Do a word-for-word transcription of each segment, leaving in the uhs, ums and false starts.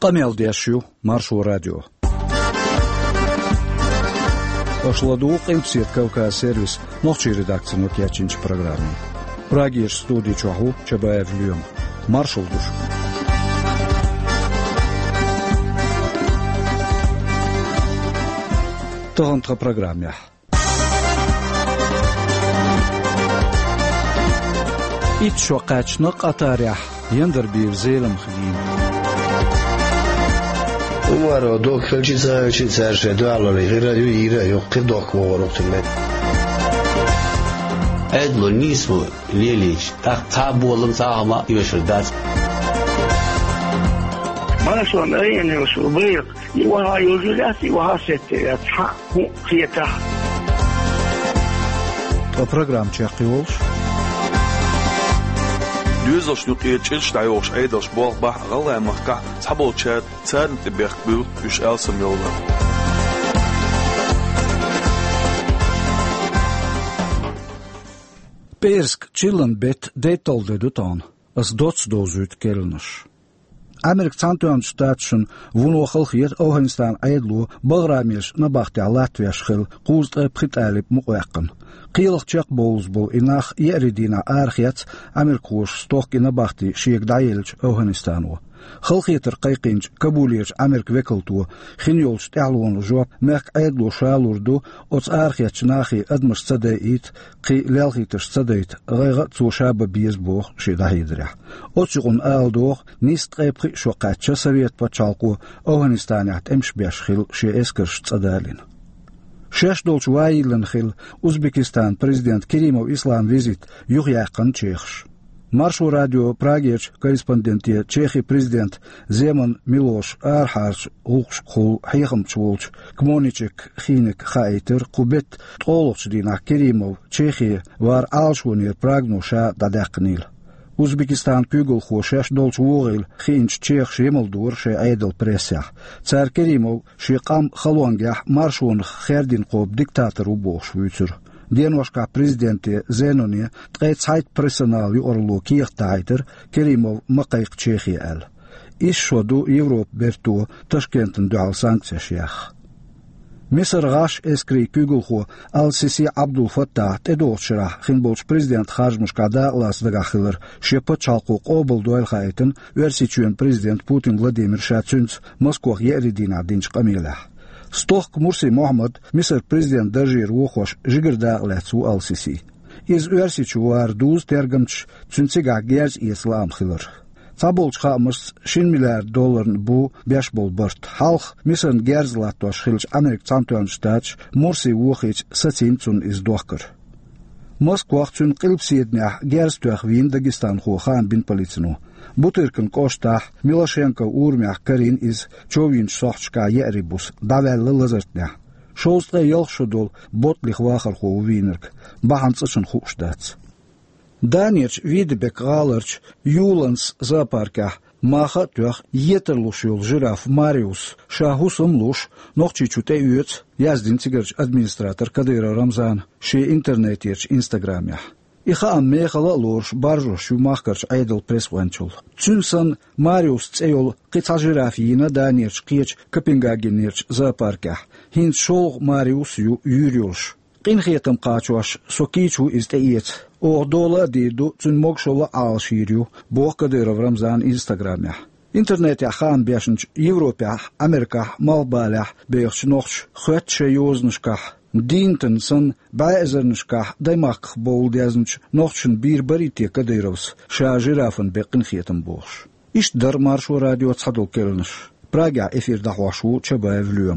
Камел Дяшью, Маршу радио. Пошладу Кимпсет Кавказ сервис, ночи редакции Нокиачинч программы. Прагиш студии Чаху, Чабаев Льем. Маршал душ. Тогантха программе. Итшо качна катарях, яндерби в зелем хвин. Умаро док хелчица хелчица шедуалори радио ира ёкдок ворохтмет. Эдло нисмо лелич так таболым сама ёшдат. Маршал أينه سبيق يوها يوجدات يوها ستة تحقق خيته. программ Чехиолш. Düzels nu qeetchil stayos eidos bol bah galla mahka sabol chat tsarn tibek bu üç elsam yola. Persk chillen bet detolde dutan as dots dozut kelnish. Amerik Santuan Station vuno khalkhiyat Afghanistan aydlu bagramish nabaqti Latviya shkhil qust pritalib muqaqan. قيلق تشق بولزبو إناخ يأردينا آرخيات أمريكوش ستوك إنباختي شيك دايلج أوهنستانو خلقيتر قيقينج كابوليج أمريك وكلتو خينيولش تعلون جواب ماك عيدلو شالوردو أوت آرخيات شناخي أدمش صدايت قي لالخيتش صدايت غيغة تو شابة بيزبوخ شي داهيدريح أوت شغن آلدوخ نيست قيبقي شوقات شسويت باتشالقو أوهنستانيات امش بيشخيل شي اسكرش صدالين شش دولش وايلن خيل أوزبكستان президент Керимов Ислам визит югяқын чехш. Маршу радио Прагеч корреспонденте Чехи президент Земан Милош Архарч Улшқул Хайхам Чулч Кмоничек Хиник Хайтер Кубет Толовч Дина Керимов Чехи вар Алшунир Прагнуша Дадақнил. Узбекистан кюгл хошеш долч вогил хинч чех шемалдур ше айдл прессях. Цар Керимов шиқам халуангях маршун хердин қоб диктатор убош вюцер. Денвашка президенте Зеноне тғай цайт персонал юорлу киехтайтер Керимов мақайқ Чехи әл. Иш шоду Европ берту Ташкентен дуал санкция шех. Миср гаш эскри кюглху Ал-Сиси Абдул Фаттах тедошра хинболч президент Хажмушкада Лас Вегахилер шепа чалку қобыл дуэлхайтен версичуен президент Путин Владимир Шацюнц Москвах еридина динч камилах. Стох Мурси Мохаммад Миср президент Дажир Вохош жигерда лецу Ал-Сиси. Из версичуар дуз тергамч цюнцига герз ислам хилер. Цаболч хамырс шин миллиард доллар бу беш бол борт. Халх мисен герзлатош хилч Америк Цантуан штач Мурси Вохич сацинцун из дохкар. Москва цюн қилпсиеднях герстуях вин Дагестан хухан бин полицину. Бутыркин коштах Милошенко урмях Карин из Човин сохчка ерибус давеллы лазертнях. Шолстға елшудол ботлих вахар ху винерк. Баханцышын ху штац. Данирч Видебек Галарч Юланс зоопарках маха тюах етерлушил жираф Мариус шахусом луш нохчичуте уец яздинцигерч администратор Кадыра Рамзан ши интернетирч Инстаграмях. Иха аммехала лорш баржо шумахкарч айдл пресванчул. Цюнсан Мариус цейл қица жирафиина Данирч қиеч Копенгагенирч зоопарках хин шол Мариус ю юрюлш. Qinxiyetim qaçuaş sokiçu izteyet. Oğdola didu tün mogşola alşiriyu. Boğ Kadyrov Ramzan Instagramya. İnternetya xan beşinç Evropya, Amerika, Malbalyah, beğç noxç, xötçe yoznışkah. Dintin sın bayzernışkah daymaq bol diyazınç noxçın bir barite Kadyrovs. Şa jirafın be qinxiyetim boğş. İşt dar Marşu radyo tsadol kelniş. Praga efirda hoşu Çabayev Lüyem.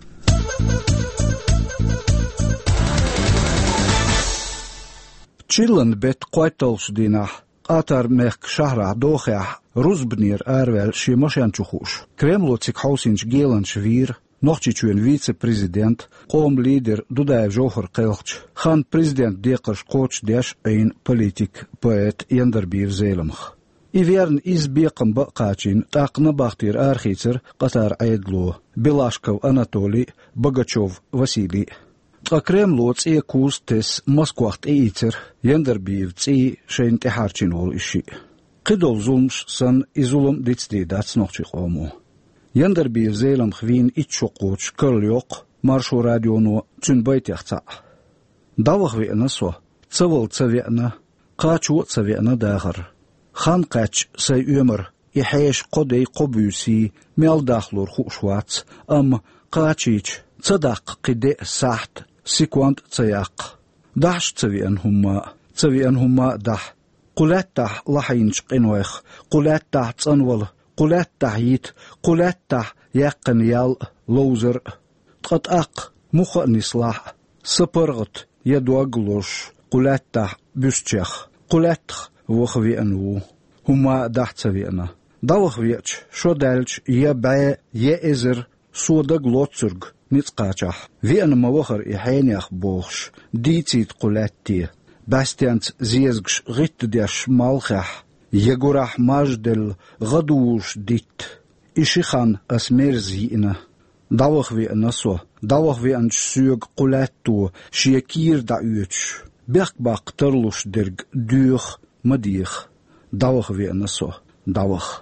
Chillen bet qoytolsh dinah qatar mekh shahra dokhah ruzbnir arvel shimoshanchuhush kremlotsik hausinch gelanch vir nochchichuen vice-president qom lider Dudayev Johor qelch khan president deqash qoch desh ein politik poet yanderbiv zelemch ivern izbeqam baqachin taqna baqtir arkhitser qatar aydlu Belashkov Anatoly Bogachov Vasily Кремлоц и кустес Москвахт эйцер яндербивц и шенте харчинол иши. Қидол зулмш сан изулум дицди дац нохчи қому. يندر بي زيلم خوين إتشوقوش كرليوق مارشو راديونو تون بيت يخطأ داوغ ويأنا سو تسول تسويأنا قاتشو تسويأنا داغر خان قاتش سي أمر يحيش قدي قبيوسي ميال داخلور خوشوات أم قاتشيش تصدق قدي ساحت سيكوانت تسياق داش تسويأن هما تسويأن هما داح قلات تح لحينش قنويخ قلات تح تنول قلات تح يت قلات تح يقن يال لوزر تقطق مخ نصلاح سبرغت يدوغلوش قلات تح بيستشخ قلات وخوي أنو هما داح تسويأنا داوخ ويتش شو دالش يبع يأزر سودق لوتسرق نتقاچح في أن موخر إحينيخ بوخش ديتيت قلاتي باستيانت زيزغش غيت ديش مالخح يقرح ماجدل غدوش ديت إشيخان أسمير زيئنا داوخ في أنسو داوخ في أن سيوغ قلاتو شيكير دعوتش بيخ باق ترلوش درق دوخ مديخ داوخ في أنسو داوخ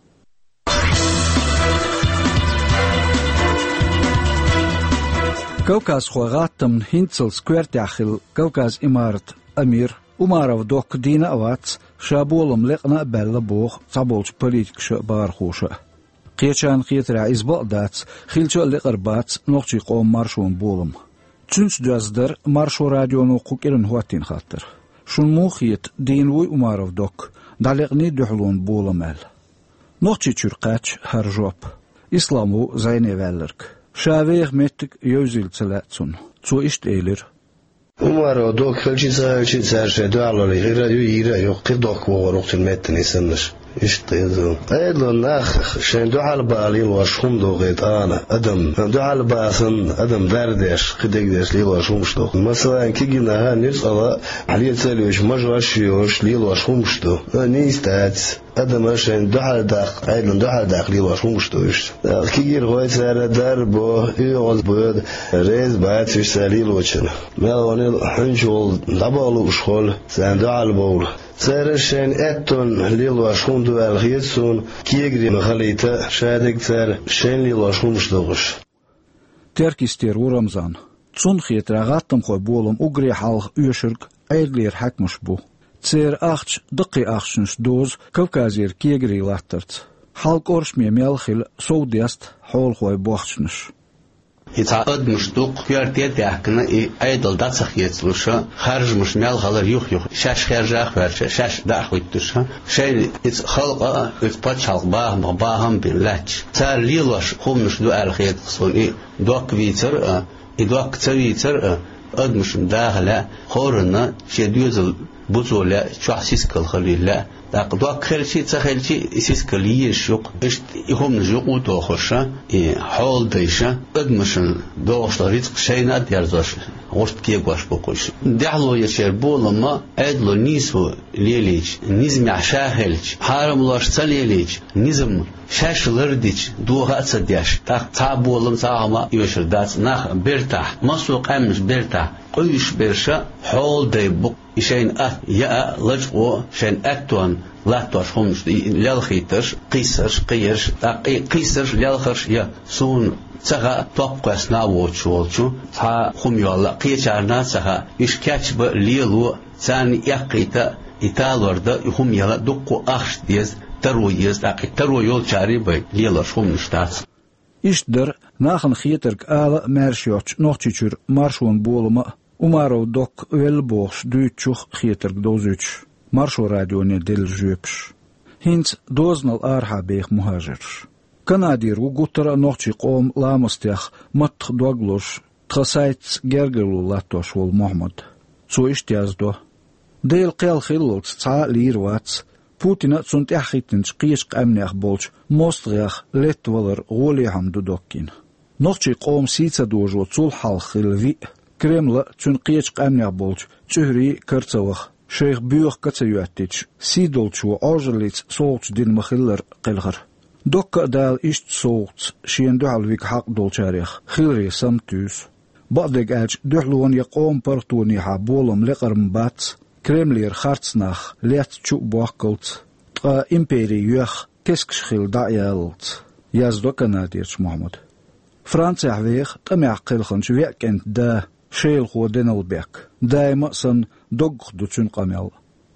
كوكاز خوغاتم هينتسل سكوير تاخل كوكاز إمارة أمير ومارو دوك دينا أوات شابولم لقنا بلا بوخ صابولش بوليتك شبار خوشة قيتشان قيترع إزباق دات خيلشو لقربات نوخشي قوم مارشون بولم تنش دوزدر مارشو راديو نوقو كيرن هواتين خاطر شون موخيت دينوي ومارو دوك دالقني دحلون بولمال نوخشي تشرقاتش هرجوب إسلامو زيني والرك شاويغ متك يوزيل تلاتسون تو إشت إيلر Umaro dok helčica helčica še doalali radio ira jo qidok woroqt metni sanش اشتيزو ايضا ناخ شين دوحال بالي واشهم دوغيت انا ادم دوحال باسن ادم دردش قديش لي واشهم شتو مثلا كيجينا هانيس الا عليه تسالوش مجراش يوش لي واشهم شتو نيستات ادم شين دوحال داق ايضا دوحال داق لي واشهم شتوش كيجير غويت سار دربو يوز بود ريز بات في ساليل وچن مالوني حنجول دبالو شخول سان دوحال بول سرشين اتون ليلو اشون دو الخيسون كيغري مخليتا شادك سر شين ليلو اشون مشدوغش تركيستير ورمزان تون خيت راغاتم خو بولم اوغري حال يشرك ايدلير حكمش بو تسير اختش دقي اختشنش دوز كوكازير كيغري لاترت حالك اورش ميميل خيل سوديست حول خو بوختشنش يتعقد مشتوق كيرتي تاعكنا ايدل داتسخ يتلوشا خارج مش مال غلر يوخ يوخ شاش خارج اخر شاش داخويتوشا شيء ات خلق اتباتش حلق باهم باهم باللاتش تار ليلوش خمش دو الخيط صوني دوك فيتر ادوك تويتر اد مش داخله خورنا شي دوزل بوزولا شخصيس كلخليلا داق خلشي تخلشي سيسكلي شوق اش يهم نجوق توخشا حول ديشا ادمشن دوش ريت شينا ديرزوش غشت كي غواش بوكوش دحلو يشير بولما ادلو نيسو ليليج نيزم عشاهلج حرم لاش تليليج نيزم شاشلرديج دوها تصدياش تاق تابولم تاعما يشر دات ناخ بيرتاح مسوق امش بيرتاح قيش بيرشا حول دي بوك شين أ يا لجو شين أكتون لا توشهمش للخيتش قيسش قيش قي قيسش للخش يا سون تها توقس ناوتشولشو تا خميولا قيشارنا تها إيش كاتب ليلو ثاني يقيتا إيطالوردا هم يلا دقو أخش ديز ترويز أقي ترويول شاري بي ليلوش هم نشتات إشدر ناخن خيترك آلا مارشيوتش نوتشيشر مارشون بولما ومارو دوك ويلبوخش دوتشوخ خيترك دوزوتش مارشو راديوني ديل جوبش هينت دوزنال آرها بيخ مهاجرش كنادير وقوتر نوتشي قوم لامستيخ متخ دوغلوش تخسايت جرجلو لاتوش والمحمد سو اشتيازدو ديل قيل خيلوت تسعى ليروات بوتينا تسونت اخيتنش قيشق امنيخ بولش موستغيخ لت ولر غولي حمدو دوكين نوتشي قوم سيتسا دوجو تسول حال خيلوي كريملا تون قيشق امنيخ بولش تهري كرتسوخ شيخ بيوخ كتسيواتيش سيدولشو اوجرليت سولتش دين مخيلر قلغر دوك دال إشت سولت شين دعالويك حق دولشاريخ خيلري سمتوس بعدك اج دحلون يقوم برتوني حابولم لقرم بات كريملير خارتسناخ ليت تشو بوكلت تقا إمبيري يوخ كسكش خيل دعيالت يازدو كناديرش محمد فرانسا عويخ تمع قلخنش ويأكنت دا شيل خو دينال بيك دايما سن دوغ دوتشن قامل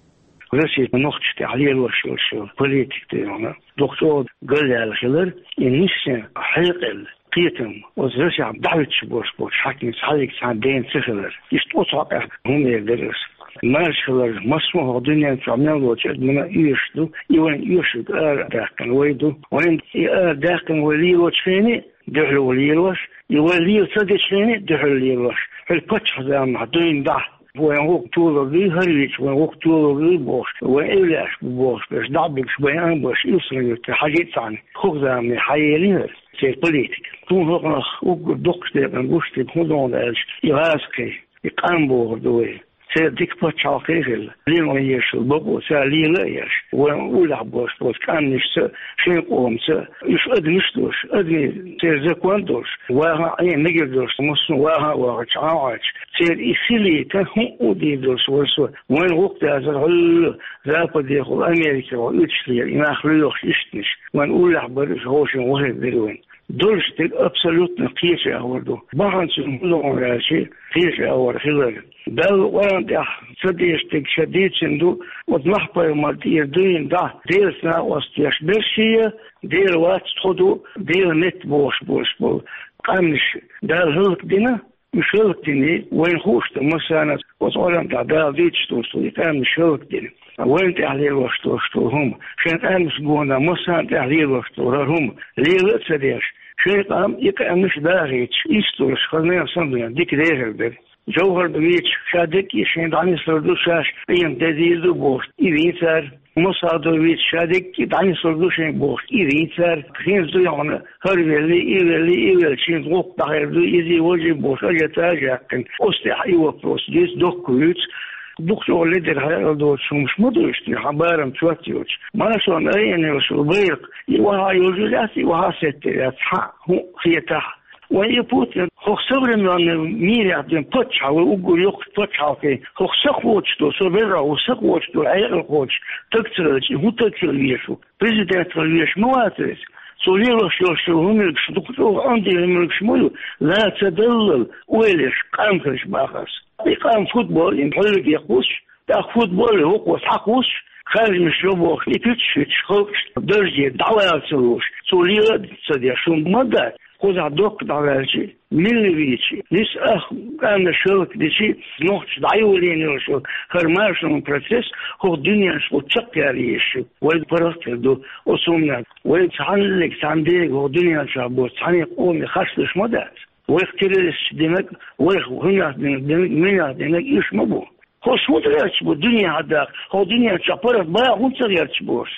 رسي نوختش تعليل وشو شو بوليتيك تيانا دكتور قال لي على خلر إنيش حقل قيتم وزرسي عم دعوتش بوش بوش حكي صحيح سعدين سخلر يشتوصع هم يدرس ماش خلر مسموح الدنيا تعمل وجد من يشدو يوين يشد آر داكن ويدو وين آر داكن ولي وشفيني دحلو ولي الوش يولي صدق شفيني دحلو ولي الوش البتش هذا معدين ده وين هو طول لي هريج وين هو طول لي بوش وين إلاش بوش بس دعبك شويان بوش يصير حاجات ثانية خذها من حيالين في بوليتيك طول هو وقول دكتور بنقولش تكونون إيش يهاسكي يقام بوردوي سيدك بتشاقيل لين ويش البقو سالي لا يش ولا بوش بوش كان نش شيء قوم س يش أدنيش دوش أدني سيرزقوان دوش وها أي نجر دوش مصن وها وعشاعش سير إسلي تهم ودي دوش ورسو وين وقت هذا هل ذا بدي خو أمريكا وإيشلي إن أخليوش إشتنش وين ولا برش هوش وهد دلوين دولش تل أبسولوت نقيش أوردو بحنس ملون راشي قيش أور خلال دل وين ده سديش تك شديد سندو وضمحبا مالتي دوين ده دير سنا وستيش برشية دير وات تخدو دير نت بوش بوش بوش قامش دل هلك دينا مش هلك ديني وين خوشت مثلا وصولم ده دل ديتش توستو يتام مش هلك ديني وين تحليل وشتو وشتو هم شان أمس قونا مثلا تحليل وشتو هم ليه سديش شيء قام يكأمش باغيتش يستورش خلنا صندوق ديك دير بير جوهر بيتش شادك يشين دعني سردو شاش بيم تديدو بوش يريثر مصادو بيتش شادك دعني سردو شين بوش يريثر خين زو يعني هرولي إيولي إيول شين غوق بحردو يزي وجه بوش أجتاجاكن أستحي وبروس ديس دوكويتش دكتور ليدر هذا دوت شو مش مدرستي حبارم تواتيوش ما شلون أيني وشو بيق وها يوجداتي وها ستة حق هو خيتها ويبوت هو صبر من ميريا دين بتشا ويقول يق بتشا كي هو سقوش تو صبرا وسقوش تو أيق قوش تكترش هو تكتريشو بريزيدنت ريش مواترس سوليروش يوشو هم دكتور عندي هم شمولو لا تدلل ويلش قامكش باخس يقام فوتبول ينحلق يقوش تاخ فوتبول هو وسحقوش خارج من شلوبوخ يتشتش خلقش درجة دعوة سلوش سوليرا صديق شو مدى خذ دوك دعوالشي ملي بيتشي نس أخ كان شلوك ديشي نوختش دعيولين يوشو خرماش من بروسيس هو الدنيا شو تشقي عليشو ويد برستر دو أصومنا ويد سعنلك سعنديك هو الدنيا شابو سعني قومي خشلش مدى ويخترس دمك ويخوهنا دمك منا دمك إيش مبو هو شو تغيرش بو الدنيا هذا هو الدنيا شابرت بايع هون تغيرش بوش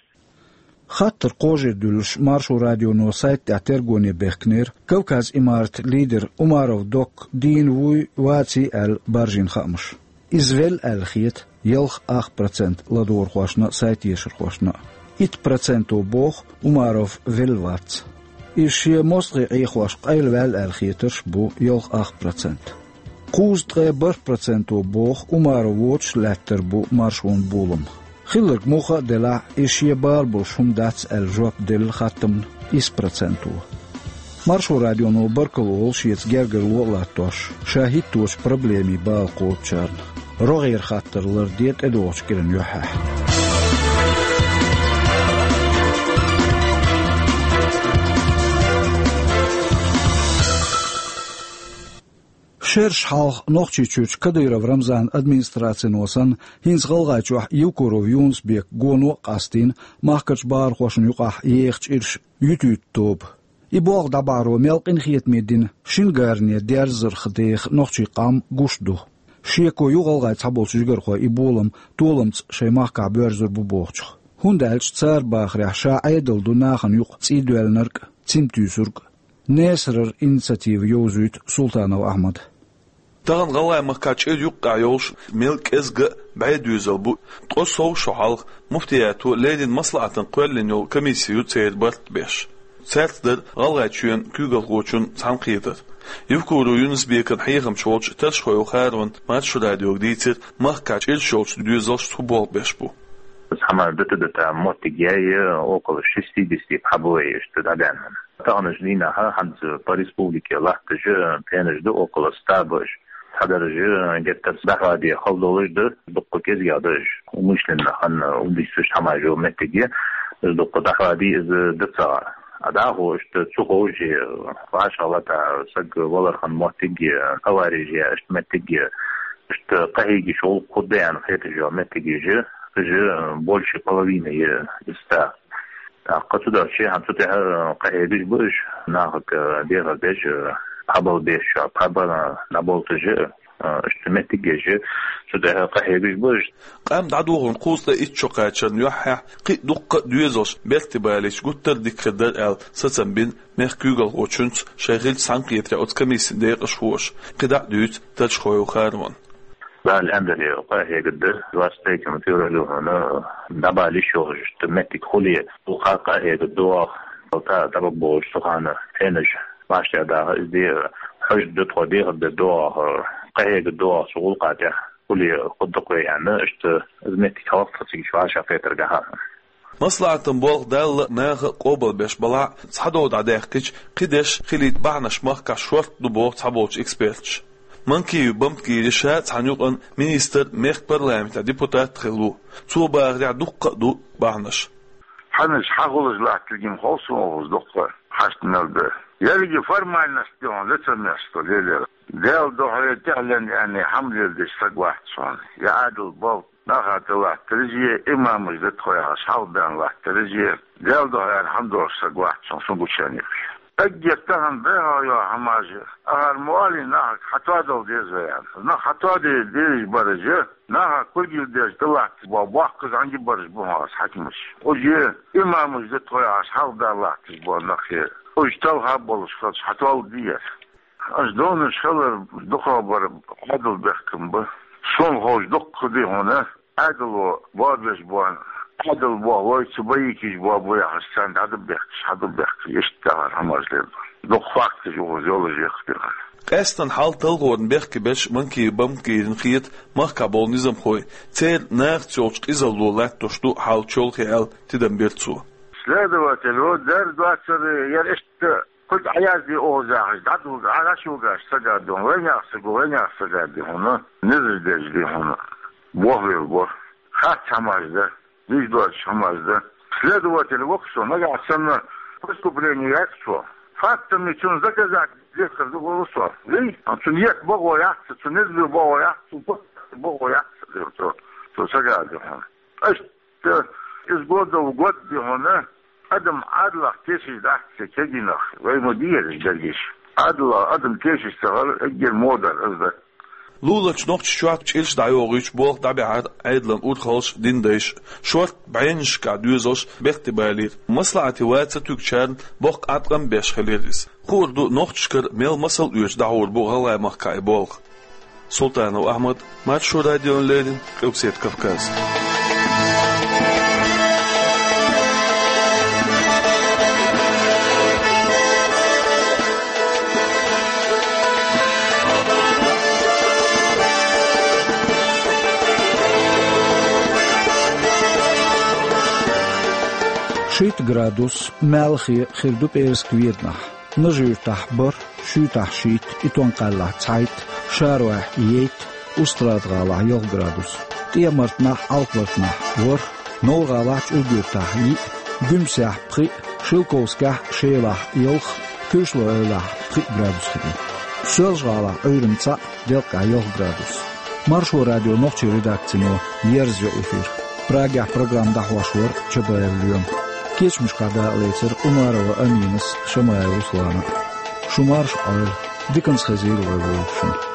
خاطر قوجي دولش مارشو راديو نو سايت تعترقوني بيخنير كوكاز إمارت ليدر أمارو دوك دين وي واتي ال بارجين خامش إزويل الخيت يلخ أخ برسنت لدور خواشنا سايت يشر خواشنا إت برسنتو بوخ أماروف فيلوات إشي مصغي إيخواش قيل وال الخيترش بو يلخ أخ برسنت قوز تغي بر برسنتو بوخ أمارو ووتش لاتر بو مارشون بولم خلق موخا دلع إشي بار بو شم داتس الجواب دل خاتم إس برسنتو مارشو راديو نو بركلول شيتس جرجر وولاتوش شاهد توش проблеми بالقو تشارن روغير خاطر لرديت ادوش كرن يوحح شرش حال نوخشي تشوش كديرов رمضان администрациян осан хинс галгачух юкуров юнсбек гону قاستين ماخكش بار خوشن يقح يخش إرش يوتيوب توب يبوغ دبارو ملقين خيت ميدين شنغارني ديرزر خديخ نوخشي قام غوشدو شيكو يغلغاي تابولش جيغرخو يبولم تولمت شيماخكا بيرزر بوبوخش هوندالش تسار باخري شا ايدل دو ناخن يق تسيدوالنرك تيمتوسرك نيسرر انيشيتيف يوزوت سلطانو احمد تغن غلاي مكاتش يقع يوش ملك ازق بعيد يزلبو تقصو شحال مفتياتو ليدين مصلحة قوال لنو كميسيو تسيد برت بيش سالتدر غلاي تشوين كيغل غوچون تنقيدر يفكورو يونس بيكن حيغم شولش ترشخويو خارون ماتشو راديو ديتر مكاتش الشولش ديوزلش تبول بيش بو Сама дата мотигия около шестидесяти побои, что даден. Тагнж линаха ханц по республике лахтыжы пенежды около ста бош. Тадаржы где-то дахади халдолыжды докко кезгадыж. Умышленно хан убийствуш хамажу метиги докко дахади из дца. Адаху что цухожи вашалата саг валархан мотиги аварижи метиги что каиги шол куден хетежо метиги же же больше половины иста. А куда вообще отсюда каидиш будешь нахак бега беж абал беж абал наболты же что метиги же сюда каидиш будешь. قام دعوهم قوسلا إتشقاتشن يحيى قي دق دوزوش بيرتباليش قطر ديكردر ال ستن بين مخ كوغل وچونس شغل سانقيت يا اتكميس ديق شوش قدا دوت تشخوي خارمون بالأندري قاهي قد واستيك مثير له هنا نبالي شوش تمتك خلي وقاقا هي قد دوخ وطا تبقبوش سخانة هنج ماشي دا ازدي حج دتخو دي قد دوخ قاهي قد دوخ سغول قاتح خلي قد قوي يعني اشت ازمتك وقفتك شواشا فيتر قها مصلحة بولغ دال ناغ قوبل بيش بلع صحدود عداخكش قدش خليت بعنش مخكا شورت دبوغ تحبوش اكسبيرتش منكي بمكي رشات عنيقن مينيستر ميخ برلامتا ديبوتات خلو تو باغدع دق دو بعنش حنش حقولج لاحتلجين خلصو وغز دقة حشتنال به يلي فرمان نستيون لتر نستو ليلة ديل دوحي تعلن يعني حمل يلدش ساق واحد صان يعادل بول ناخات الله ترجيه إما مجدد خويا أصحاب بان الله ترجيه ديل دوحي الحمد لله ساق واحد صان سنقو شانيك أجيتهم بها يا حماجة أهل موالي ناك حتى ديزا يعني نا حتى ديز برجة نا كل ديز طلعت بواقز عندي برج بها حكمش وجي إما مجدد خويا أصحاب بان الله تجبوا نخير وجتوها بولش خلص حتى ديز أجدون الشغل دقة بر عدل بحكم به شون خوش دقة دي هنا عدل باربش بوان عدل بوه تبيكيش بوه بوه حسان عدل بيحكش عدل بيحكش يشتغل عماز ليل دق فاكتش وغزيولوجي يختيقال قاستن حال تلغورن بيحكي باش منكي بمكي نخيط مخكا بول نظام خوي تير ناغ تشولش إزالو لات تشتو حال تشولخي ال تدن بيرتسو سلادوات الو دار دواتر يرشت كنت عيازي اوزاعش دادو على شو قاش سجادون وين يحسقو وين يحسقادي هنا نزل دجدي هنا بوه ويلبوه خات حماز ده ليش دوات حماز ده سلادوات الوقسو نقع سنة فسكو بريني يكسو فاتم يتون زكا زاك ذكر دو غلصو ليه انتون يك بغو يحسق تون نزلو بغو يحسق بغو يحسق تو سجادي هنا اشت اسبوع دو قد دي هنا أدم عادلة تيشي داخل كجينخ ويمدير الجليش عادلة أدم تيشي استغل أجل مودر أزدك لولش نوخش شوات تشيلش دعيوغيش بوغ دابي عاد عيدلن أودخلش دين ديش شوات بعينش كعدوزوش بيختبالير مصلعتي واتسا توكشان بوغ أطغم بيش خليريس خوردو نوخش كر ميل مصل يوش دعور بوغ هلاي مخكاي بوغ سلطان وأحمد ماتشو راديو ليلين قبسيت كفكاز شيت جرادوس مالخي خردو بيرس كويدنح نجير تحبر شو تحشيت إتوان قلع تايت شارواح ييت أستراد غالع يوغ جرادوس تيامرتنح ألقلتنح ور نو غالع تأجير تحيي جمسيح بخي شلكوسكح شيلاح يوغ كرشلو أولاح بخي جرادوس خدي سولج غالع أورنسا ديلقع يوغ جرادوس مارشو راديو نوخشي ريداكتينو يرزيو إفير براغيح программ دحواشور چبايل اليوم كيش قادا ليتر أمارو أمينس شمايل رسلانا شمارش أول ديكنس خزيل ويبوشن